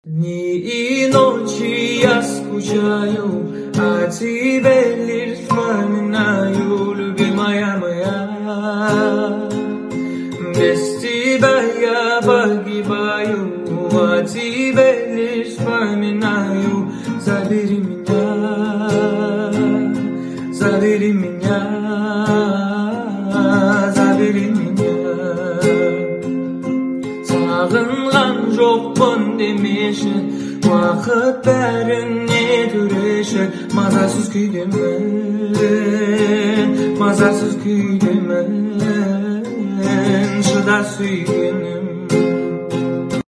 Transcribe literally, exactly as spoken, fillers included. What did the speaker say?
Дни и ночи я скучаю, а тебе лишь вспоминаю, любимая моя. Без тебя я погибаю, а тебе лишь вспоминаю. Забери меня, забери меня, забери меня. Sağınған жоқпын демеші, уақыт бәріне төреші. Мазасыз күйдемін, мазасыз күйдемін, шыда сүйгенім.